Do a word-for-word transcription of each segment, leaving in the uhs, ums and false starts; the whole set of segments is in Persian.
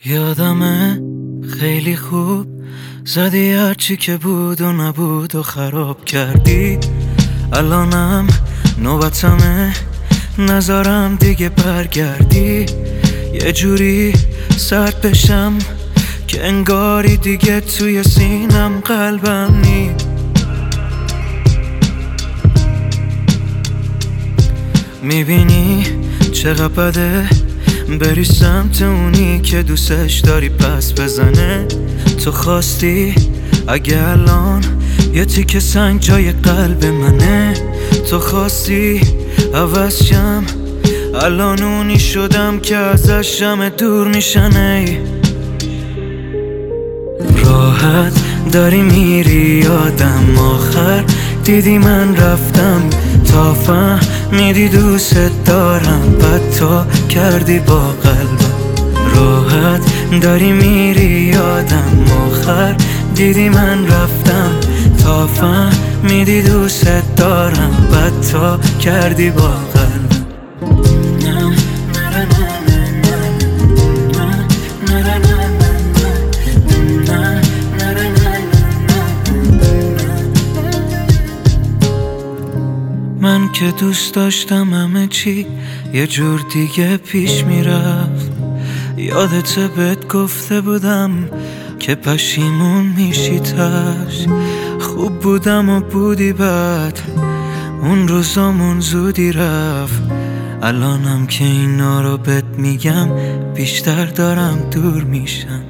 یادمه خیلی خوب زدی هرچی که بود و نبود و خراب کردی. الانم نوبتمه نذارم دیگه برگردی. یه جوری سرد بشم که انگاری دیگه توی سینم قلبم نی. میبینی چقدر بده بری سمت اونی که دوستش داری پس بزنه. تو خواستی اگه الان یه تیکه سنگ جای قلب منه. تو خواستی عوض شم الان اونی شدم که ازش همه دور میشنه. راحت داری میری یادم آخر دیدی من رفتم تا فهمیدی دوست دارم بد تا کردی با قلبم. راحت داری میری یادم آخر دیدی من رفتم تا فهمیدی دوست دارم بد تا کردی با قلبم. من که دوست داشتم همه چی یه جور دیگه پیش میرفت. یادت بهت گفته بودم که پشیمون میشی تاش. خوب بودم و بودی بد اون روزامون زودی رفت. الانم که اینا رو بهت میگم بیشتر دارم دور میشم.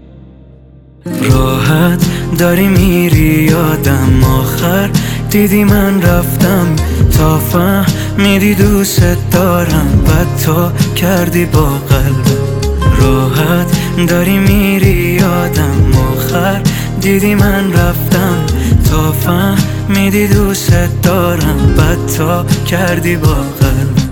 راحت داری میری یادم آخر دیدی من رفتم تا فهمیدی دوست دارم بد تا کردی با قلبم. راحت داری میری یادم آخر دیدی من رفتم تا فهمیدی دوست دارم بد تا کردی با قلبم.